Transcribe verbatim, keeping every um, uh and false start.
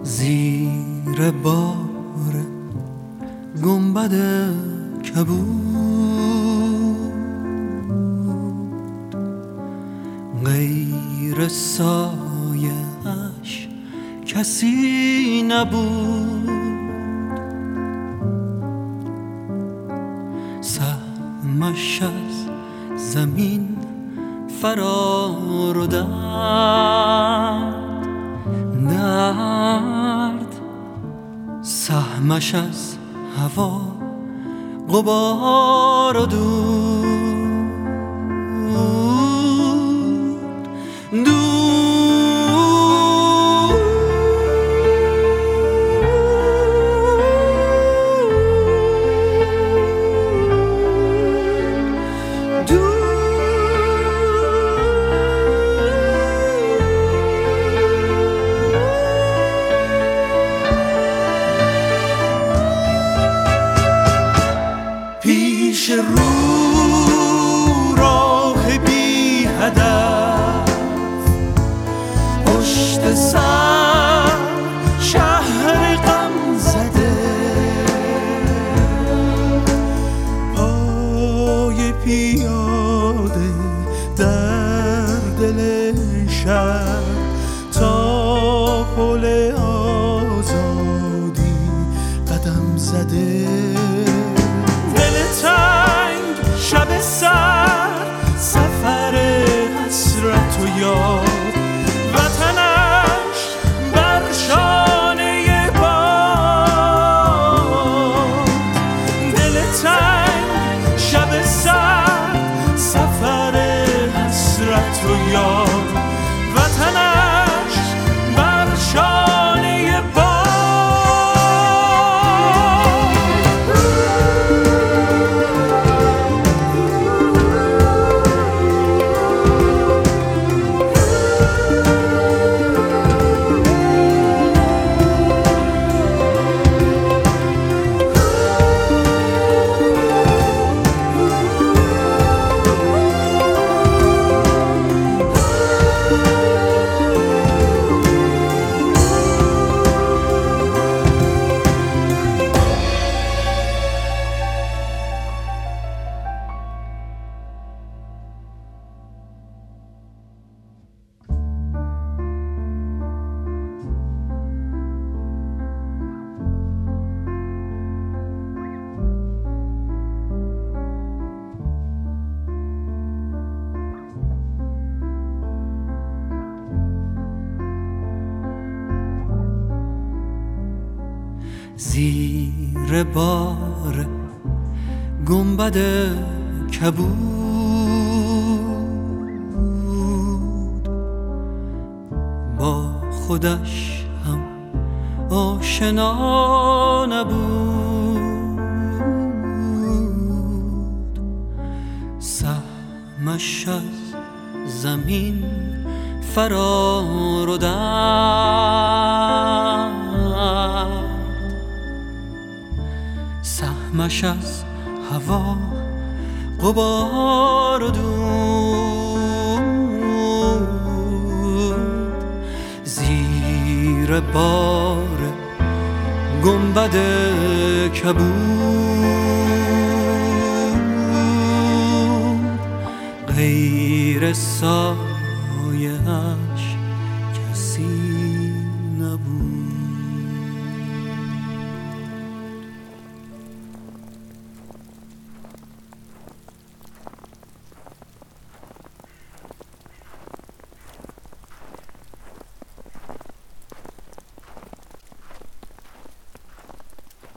زیر بار گنبد کبود غیر سایه‌اش کسی نبود. سهمش از زمین فرار و درد درد سهمش از هوا غبار و دود دود پیش رو راه بی هدف، پشت سر شهر غم زده، پای پیاده در دل شهر تا پل آزادی قدم زده. تنگ شب سر سفر حسرت و یاد، وطنش بر شانه باد. دل تنگ شب سر سفر حسرت و یاد، وطنش بر شانه باد. زیر بار گنبد کبود با خودش هم آشنا نبود. سهمش از زمین فرار و درد، سهمش از هوا غبار و دود. زیر بار گنبد کبود غیر سایه‌اش کسی